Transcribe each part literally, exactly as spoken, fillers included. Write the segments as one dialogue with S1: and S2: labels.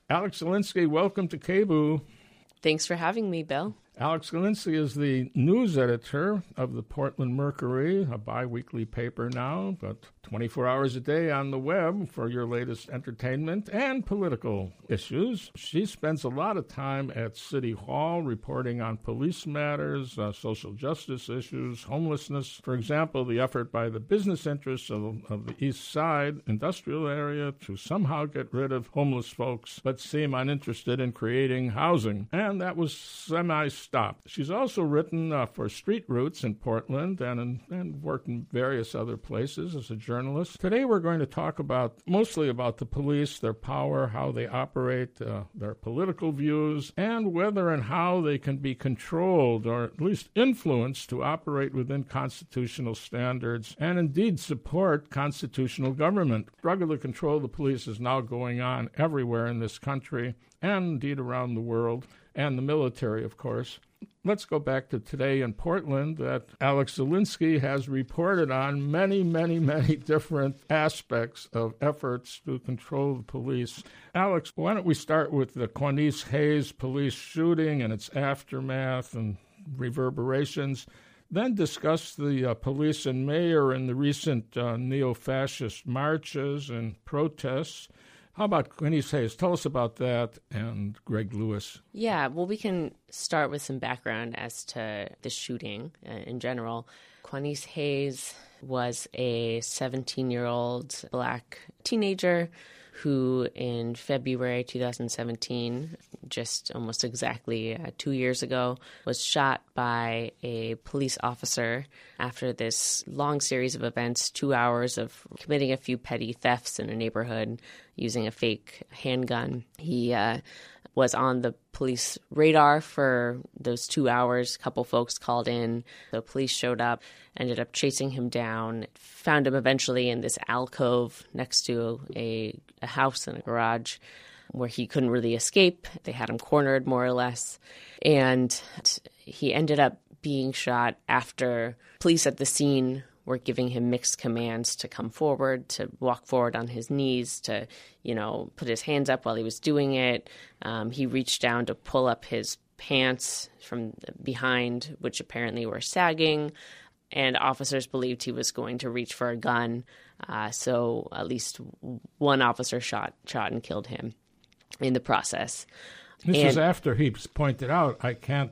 S1: Alex Zielinski, welcome to K B U.
S2: Thanks for having me, Bill.
S1: Alex Zielinski is the news editor of the Portland Mercury, a bi-weekly paper now, but twenty-four hours a day on the web for your latest entertainment and political issues. She spends a lot of time at City Hall reporting on police matters, uh, social justice issues, homelessness. For example, the effort by the business interests of, of the East Side industrial area to somehow get rid of homeless folks, but seem uninterested in creating housing. And that was semi stopped. She's also written uh, for Street Roots in Portland and, in, and worked in various other places as a journalist. Today we're going to talk about mostly about the police, their power, how they operate, uh, their political views, and whether and how they can be controlled or at least influenced to operate within constitutional standards and indeed support constitutional government. The struggle to control the police is now going on everywhere in this country and indeed around the world, and the military, of course. Let's go back to today in Portland that Alex Zielinski has reported on many, many, many different aspects of efforts to control the police. Alex, why don't we start with the Quanice Hayes police shooting and its aftermath and reverberations, then discuss the uh, police and mayor in the recent uh, neo-fascist marches and protests. How about Quanice Hayes? Tell us about that and Greg Lewis.
S2: Yeah, well, we can start with some background as to the shooting uh, in general. Quanice Hayes was a seventeen-year-old Black teenager who in February twenty seventeen, just almost exactly uh, two years ago, was shot by a police officer after this long series of events, two hours of committing a few petty thefts in a neighborhood using a fake handgun. He uh, was on the police radar for those two hours. A couple folks called in. The police showed up, ended up chasing him down, found him eventually in this alcove next to a, a house and a garage where he couldn't really escape. They had him cornered more or less. And he ended up being shot after police at the scene were giving him mixed commands to come forward, to walk forward on his knees, to, you know, put his hands up while he was doing it. Um, he reached down to pull up his pants from behind, which apparently were sagging, and officers believed he was going to reach for a gun. Uh, so at least one officer shot, shot and killed him in the process.
S1: This
S2: and,
S1: is after he pointed out, I can't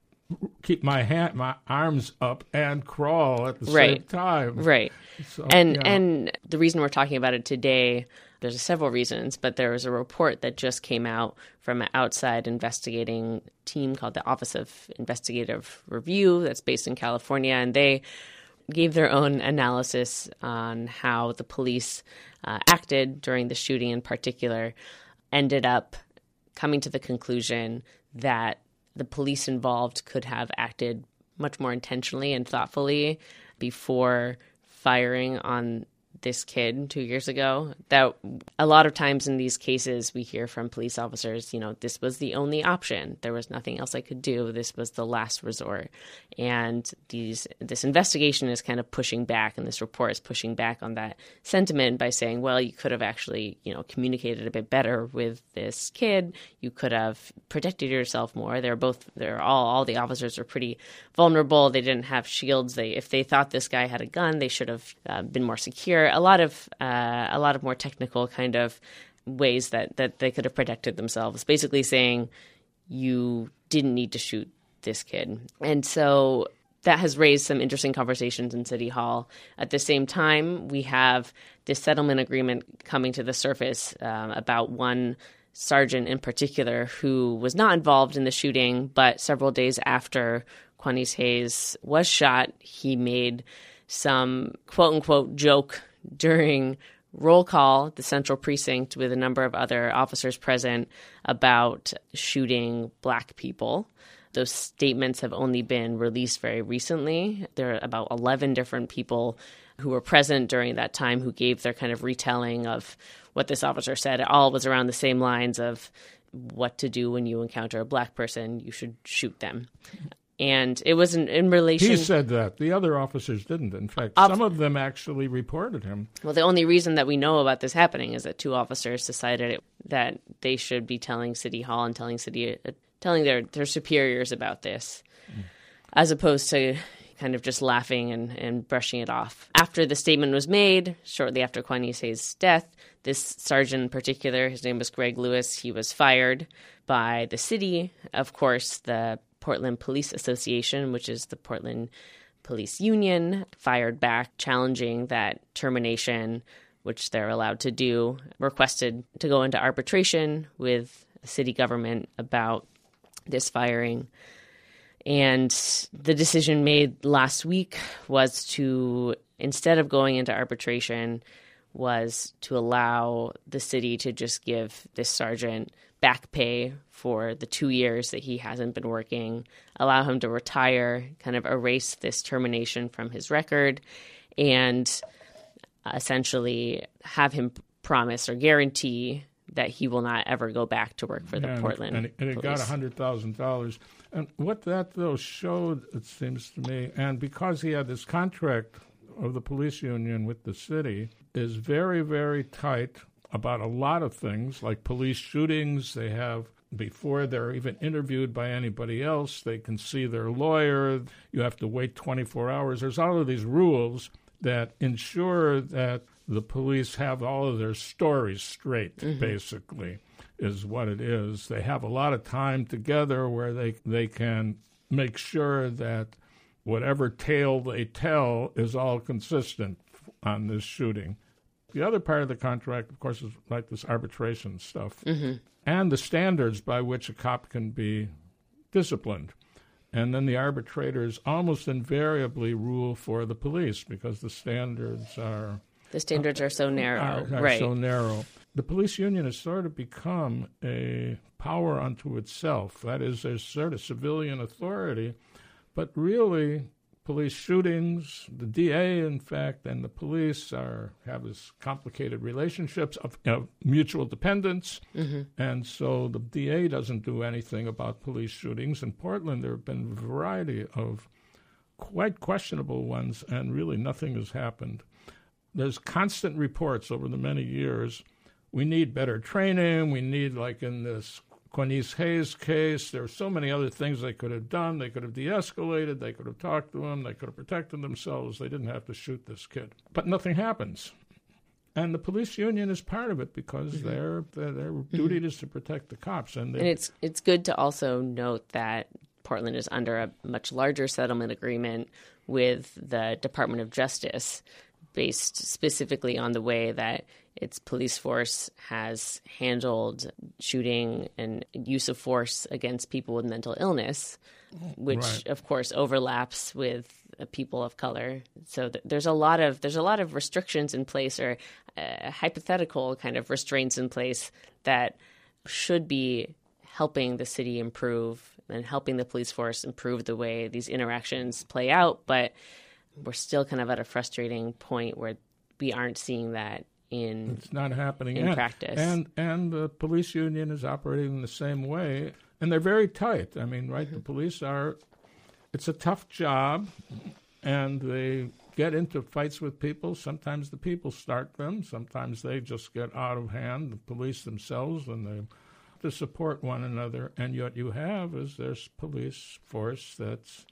S1: keep my hand, my arms up and crawl at the
S2: right,
S1: same time.
S2: Right.
S1: So,
S2: and
S1: yeah.
S2: and the reason we're talking about it today, there's several reasons, but there was a report that just came out from an outside investigating team called the Office of Investigative Review that's based in California, and they gave their own analysis on how the police uh, acted during the shooting in particular, ended up coming to the conclusion that the police involved could have acted much more intentionally and thoughtfully before firing on this kid two years ago. That a lot of times in these cases, we hear from police officers, you know, this was the only option. There was nothing else I could do. This was the last resort. And these this investigation is kind of pushing back, and this report is pushing back on that sentiment by saying, well, you could have actually, you know, communicated a bit better with this kid. You could have protected yourself more. They're both, they're all, all the officers are pretty vulnerable. They didn't have shields. They, if they thought this guy had a gun, they should have uh, been more secure. A lot of, uh, a lot of more technical kind of ways that, that they could have protected themselves, basically saying you didn't need to shoot this kid. And so that has raised some interesting conversations in City Hall. At the same time, we have this settlement agreement coming to the surface um, about one sergeant in particular who was not involved in the shooting, but several days after Quanice Hayes was shot, he made some quote-unquote joke during roll call at the Central Precinct with a number of other officers present about shooting Black people. Those statements have only been released very recently. There are about eleven different people who were present during that time who gave their kind of retelling of what this officer said. It all was around the same lines of what to do when you encounter a Black person. You should shoot them. And it was in, in relation...
S1: He said that. The other officers didn't. In fact,
S2: Of,
S1: some of them actually reported him.
S2: Well, the only reason that we know about this happening is that two officers decided it, that they should be telling City Hall and telling city uh, telling their, their superiors about this, mm. as opposed to kind of just laughing and, and brushing it off. After the statement was made, shortly after Kwanise death, this sergeant in particular, his name was Greg Lewis, he was fired by the city. Of course, the Portland Police Association, which is the Portland Police Union, fired back, challenging that termination, which they're allowed to do, requested to go into arbitration with the city government about this firing. And the decision made last week was to, instead of going into arbitration, was to allow the city to just give this sergeant back pay for the two years that he hasn't been working, allow him to retire, kind of erase this termination from his record, and essentially have him promise or guarantee that he will not ever go back to work for the
S1: yeah,
S2: Portland
S1: and, and it
S2: Police.
S1: got one hundred thousand dollars. And what that, though, showed, it seems to me, and because he had this contract of the police union with the city, is very, very tight about a lot of things, like police shootings. They have, before they're even interviewed by anybody else, they can see their lawyer. You have to wait twenty-four hours. There's all of these rules that ensure that the police have all of their stories straight, mm-hmm. basically, is what it is. They have a lot of time together where they, they can make sure that whatever tale they tell is all consistent on this shooting. The other part of the contract, of course, is like this arbitration stuff, mm-hmm. and the standards by which a cop can be disciplined. And then the arbitrators almost invariably rule for the police because the standards are...
S2: The standards are so narrow,
S1: are, are
S2: right.
S1: so narrow. The police union has sort of become a power unto itself. That is, there's sort of civilian authority, but really police shootings, the D A, in fact, and the police are have this complicated relationships of, of mutual dependence, mm-hmm. and so the D A doesn't do anything about police shootings. In Portland, there have been a variety of quite questionable ones, and really nothing has happened. There's constant reports over the many years. We need better training. We need, like in this Kwanise Hayes case, there are so many other things they could have done. They could have de-escalated. They could have talked to him. They could have protected themselves. They didn't have to shoot this kid. But nothing happens. And the police union is part of it because mm-hmm. their, their, their mm-hmm. duty is to protect the cops. And, they,
S2: and it's it's good to also note that Portland is under a much larger settlement agreement with the Department of Justice, based specifically on the way that its police force has handled shooting and use of force against people with mental illness, which right. of course overlaps with uh, people of color. So th- there's a lot of there's a lot of restrictions in place, or uh, hypothetical kind of restraints in place that should be helping the city improve and helping the police force improve the way these interactions play out. But we're still kind of at a frustrating point where we aren't seeing that in
S1: it's not happening
S2: in
S1: and,
S2: practice.
S1: And and the police union is operating in the same way, and they're very tight. I mean, right? Mm-hmm. The police are. It's a tough job, and they get into fights with people. Sometimes the people start them. Sometimes they just get out of hand. The police themselves, and they to support one another. And what you have is there's police force that's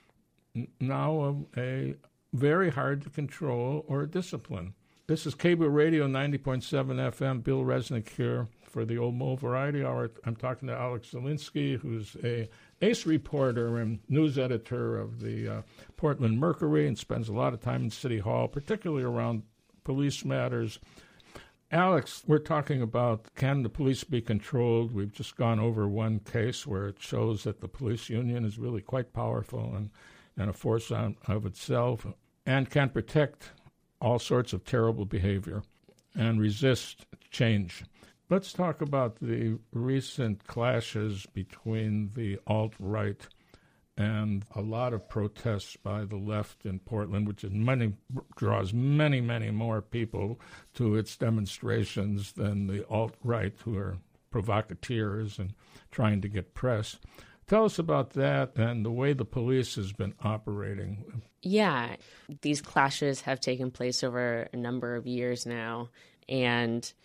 S1: now a, a very hard to control or discipline. This is K B O Radio ninety point seven F M. Bill Resnick here for the Old Mo Variety Hour. I'm talking to Alex Zielinski, who's a ace reporter and news editor of the uh, Portland Mercury and spends a lot of time in City Hall, particularly around police matters. Alex, we're talking about, can the police be controlled? We've just gone over one case where it shows that the police union is really quite powerful and, and a force on, of itself and can protect all sorts of terrible behavior and resist change. Let's talk about the recent clashes between the alt-right and a lot of protests by the left in Portland, which is many, draws many, many more people to its demonstrations than the alt-right, who are provocateurs and trying to get press. Tell us about that and the way the police has been operating.
S2: Yeah, these clashes have taken place over a number of years now, and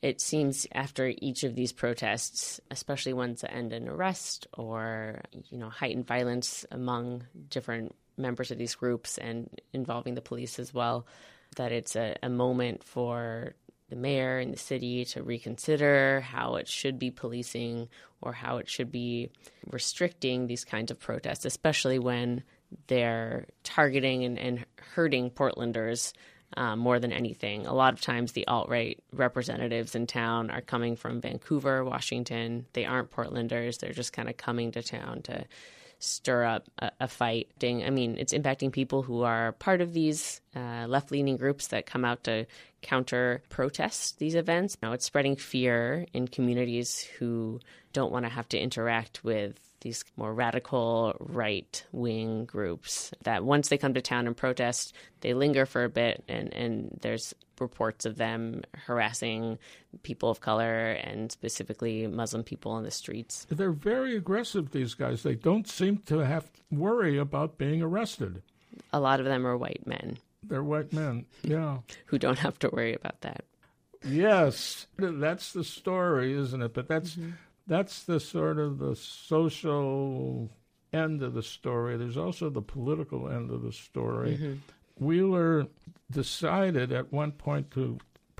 S2: it seems after each of these protests, especially ones that end in arrest or, you know, heightened violence among different members of these groups and involving the police as well, that it's a, a moment for the mayor and the city to reconsider how it should be policing or how it should be restricting these kinds of protests, especially when they're targeting and, and hurting Portlanders um, more than anything. A lot of times the alt-right representatives in town are coming from Vancouver, Washington. They aren't Portlanders. They're just kind of coming to town to stir up a, a fight. I mean, it's impacting people who are part of these uh, left-leaning groups that come out to counter-protest these events. Now, it's spreading fear in communities who don't want to have to interact with these more radical right-wing groups that once they come to town and protest, they linger for a bit, and, and there's reports of them harassing people of color and specifically Muslim people on the streets.
S1: They're very aggressive, these guys. They don't seem to have to worry about being arrested.
S2: A lot of them are white men.
S1: They're white men, yeah.
S2: Who don't have to worry about that.
S1: Yes, that's the story, isn't it? But that's... Mm-hmm. That's the sort of the social end of the story. There's also the political end of the story. Mm-hmm. Wheeler decided at one point to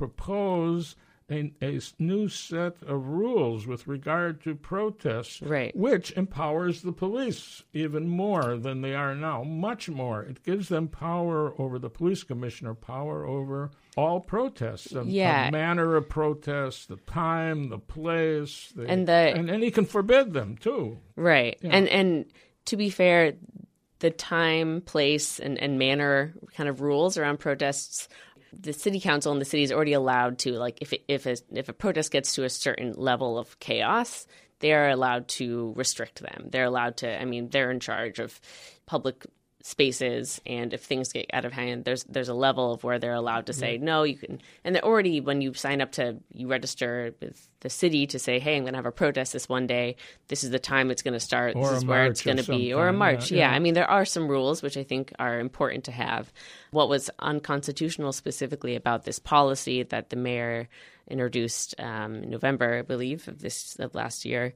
S1: propose a, a new set of rules with regard to protests,
S2: right,
S1: which empowers the police even more than they are now, much more. It gives them power over the police commissioner, power over all protests, the,
S2: yeah.
S1: the manner of protests, the time, the place, the,
S2: and the
S1: and, and he can forbid them too.
S2: Right,
S1: yeah.
S2: and and to be fair, the time, place, and, and manner kind of rules around protests, the city council and the city is already allowed to, like, if it, if a, if a protest gets to a certain level of chaos, they are allowed to restrict them. They're allowed to. I mean, they're in charge of public spaces, and if things get out of hand, there's there's a level of where they're allowed to say, no, you can. And they're already, when you sign up to, you register with the city to say, hey, I'm going to have a protest this one day. This is the time it's going to start.
S1: Or
S2: this is where it's going to be. Or a march. Yeah, yeah. yeah, I mean, there are some rules which I think are important to have. What was unconstitutional specifically about this policy that the mayor introduced um, in November, I believe, of this of last year,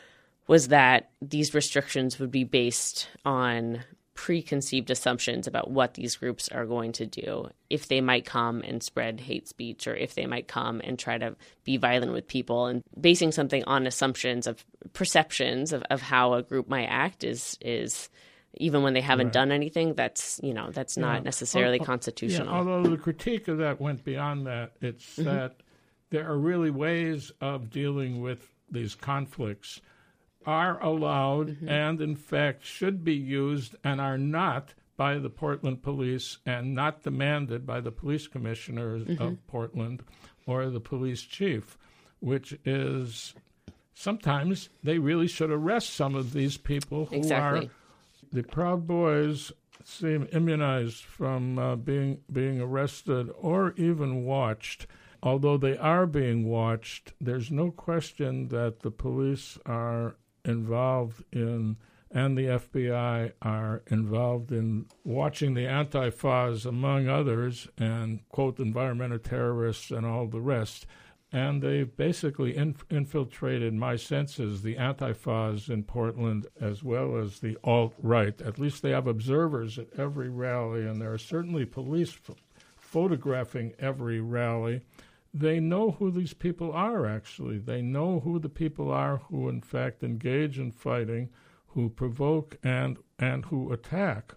S2: was that these restrictions would be based on preconceived assumptions about what these groups are going to do, if they might come and spread hate speech, or if they might come and try to be violent with people, and basing something on assumptions of perceptions of, of how a group might act is is even when they haven't right. done anything, that's, you know, that's yeah. not necessarily oh, constitutional.
S1: Yeah, although the critique of that went beyond that. It's mm-hmm. that there are really ways of dealing with these conflicts are allowed mm-hmm. and, in fact, should be used and are not by the Portland police and not demanded by the police commissioner mm-hmm. of Portland or the police chief, which is sometimes they really should arrest some of these people who
S2: exactly.
S1: are... The Proud Boys seem immunized from uh, being being arrested or even watched. Although they are being watched, there's no question that the police are involved in, and the F B I are involved in watching the Antifas, among others, and, quote, environmental terrorists and all the rest. And they've basically inf- infiltrated, my sense is, the Antifas in Portland as well as the alt-right. At least they have observers at every rally, and there are certainly police f- photographing every rally. They know who these people are, actually. They know who the people are who, in fact, engage in fighting, who provoke and and who attack.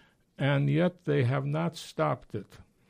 S1: And yet they have not stopped it.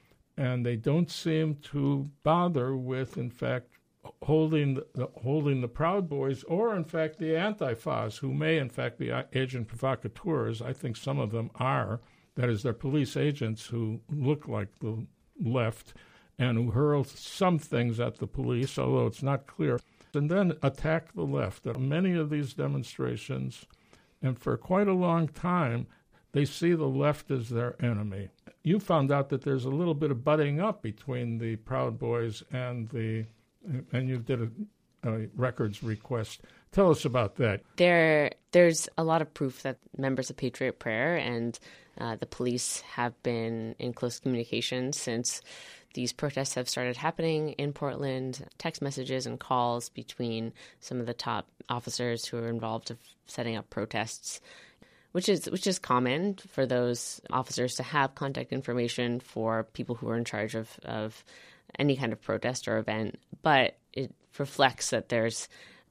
S1: And they don't seem to bother with, in fact, holding the, holding the Proud Boys or, in fact, the Antifas, who may, in fact, be agent provocateurs. I think some of them are. That is, they're police agents who look like the left and who hurl some things at the police, although it's not clear, and then attack the left. At many of these demonstrations, and for quite a long time, they see the left as their enemy. You found out that there's a little bit of butting up between the Proud Boys and the, and you did a, a records request. Tell us about that.
S2: There, there's a lot of proof that members of Patriot Prayer and uh, the police have been in close communication since these protests have started happening in Portland, text messages and calls between some of the top officers who are involved of setting up protests, which is which is common for those officers to have contact information for people who are in charge of, of any kind of protest or event. But it reflects that there's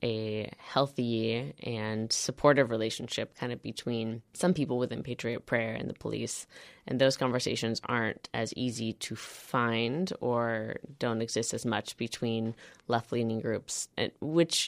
S2: a healthy and supportive relationship kind of between some people within Patriot Prayer and the police. And those conversations aren't as easy to find or don't exist as much between left-leaning groups, which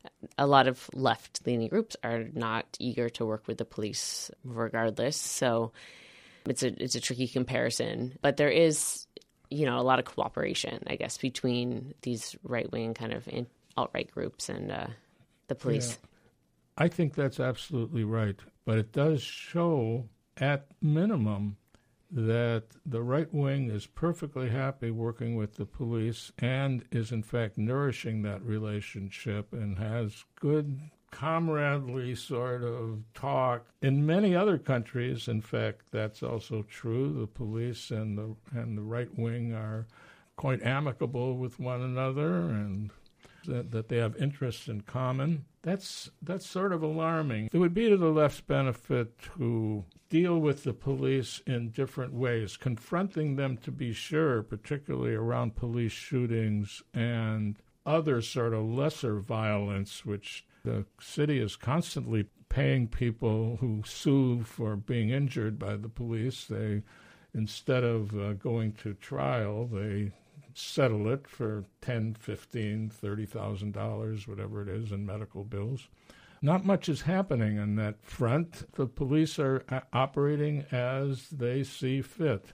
S2: a lot of left-leaning groups are not eager to work with the police regardless. So it's a it's a tricky comparison. But there is, you know, a lot of cooperation, I guess, between these right-wing kind of alt-right groups and uh, the police.
S1: Yeah. I think that's absolutely right. But it does show, at minimum, that the right wing is perfectly happy working with the police and is, in fact, nourishing that relationship and has good comradely sort of talk. In many other countries, in fact, that's also true. The police and the and the right wing are quite amicable with one another, and that, that they have interests in common. That's that's sort of alarming. It would be to the left's benefit to deal with the police in different ways, confronting them, to be sure, particularly around police shootings and other sort of lesser violence, which the city is constantly paying people who sue for being injured by the police. They, instead of uh, going to trial, they settle it for ten, fifteen, thirty thousand dollars, whatever it is, in medical bills. Not much is happening on that front. The police are a- operating as they see fit.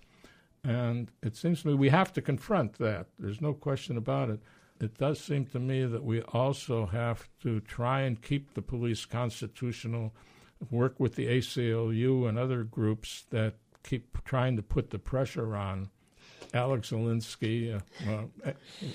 S1: And it seems to me we have to confront that. There's no question about it. It does seem to me that we also have to try and keep the police constitutional, work with the A C L U and other groups that keep trying to put the pressure on. Alex Alinsky, uh, uh,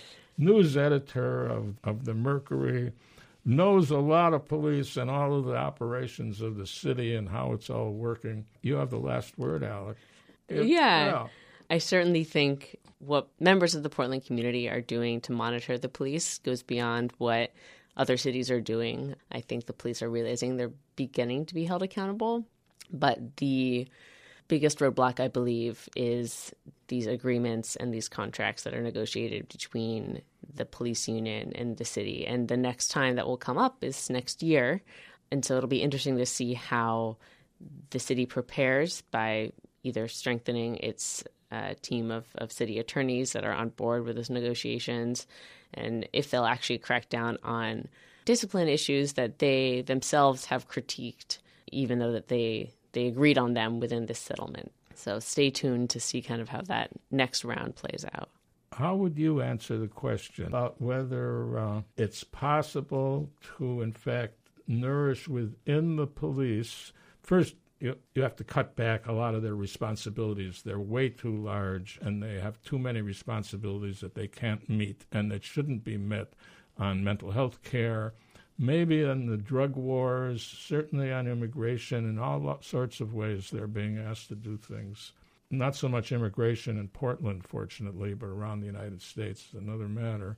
S1: news editor of, of the Mercury, knows a lot of police and all of the operations of the city and how it's all working. You have the last word, Alex. It,
S2: yeah.
S1: yeah.
S2: I certainly think what members of the Portland community are doing to monitor the police goes beyond what other cities are doing. I think the police are realizing they're beginning to be held accountable. But the biggest roadblock, I believe, is these agreements and these contracts that are negotiated between the police union and the city. And the next time that will come up is next year. And so it'll be interesting to see how the city prepares by either strengthening its uh, team of, of city attorneys that are on board with those negotiations, and if they'll actually crack down on discipline issues that they themselves have critiqued, even though that they, they agreed on them within this settlement. So stay tuned to see kind of how that next round plays out.
S1: How would you answer the question about whether uh, it's possible to, in fact, nourish within the police? First, you, you have to cut back a lot of their responsibilities. They're way too large, and they have too many responsibilities that they can't meet and that shouldn't be met on mental health care, maybe on the drug wars, certainly on immigration, in all sorts of ways they're being asked to do things. Not so much immigration in Portland, fortunately, but around the United States is another matter.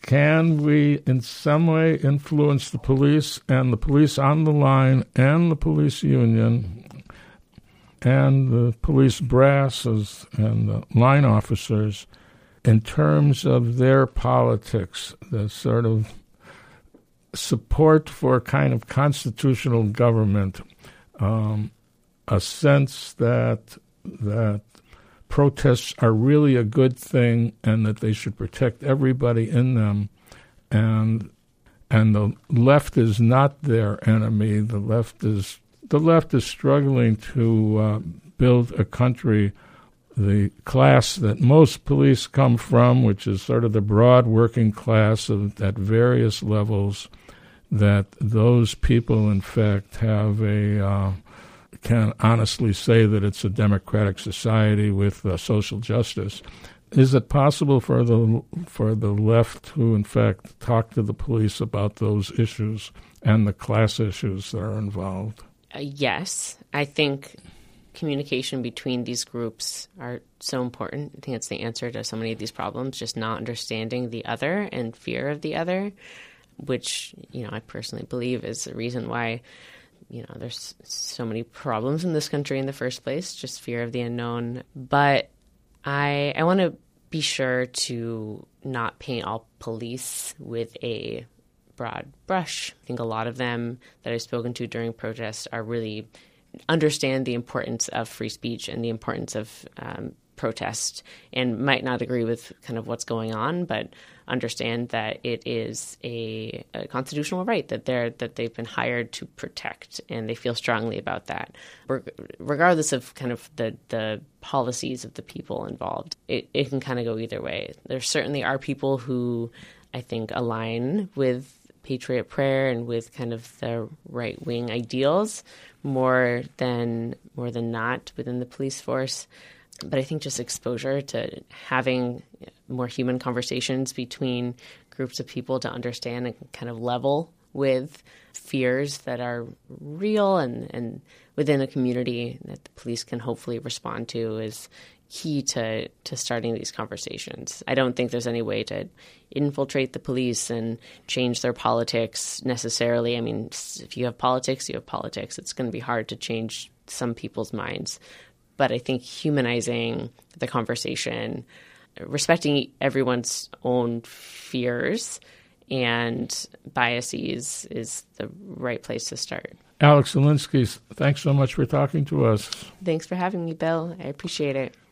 S1: Can we in some way influence the police and the police on the line and the police union and the police brasses and the line officers in terms of their politics, the sort of support for kind of constitutional government, um, a sense that that protests are really a good thing and that they should protect everybody in them, and and the left is not their enemy. The left is the left is struggling to uh, build a country, the class that most police come from, which is sort of the broad working class of, at various levels, that those people, in fact, have a uh, can honestly say that it's a democratic society with uh, social justice. Is it possible for the for the left to, in fact, talk to the police about those issues and the class issues that are involved?
S2: Uh, yes, I think communication between these groups are so important. I think it's the answer to so many of these problems, just not understanding the other and fear of the other, which, you know, I personally believe is the reason why, you know, there's so many problems in this country in the first place, just fear of the unknown. But I I want to be sure to not paint all police with a broad brush. I think a lot of them that I've spoken to during protests are really understand the importance of free speech and the importance of um, protest, and might not agree with kind of what's going on, but understand that it is a, a constitutional right that they're that they've been hired to protect, and they feel strongly about that, regardless of kind of the the policies of the people involved. It, it can kind of go either way. There certainly are people who I think align with Patriot Prayer and with kind of the right-wing ideals more than more than not within the police force. But I think just exposure to having more human conversations between groups of people to understand and kind of level with fears that are real and, and within a community that the police can hopefully respond to is key to, to starting these conversations. I don't think there's any way to infiltrate the police and change their politics necessarily. I mean, if you have politics, you have politics. It's going to be hard to change some people's minds. But I think humanizing the conversation, respecting everyone's own fears and biases is the right place to start.
S1: Alex Zielinski, thanks so much for talking to us.
S2: Thanks for having me, Bill. I appreciate it.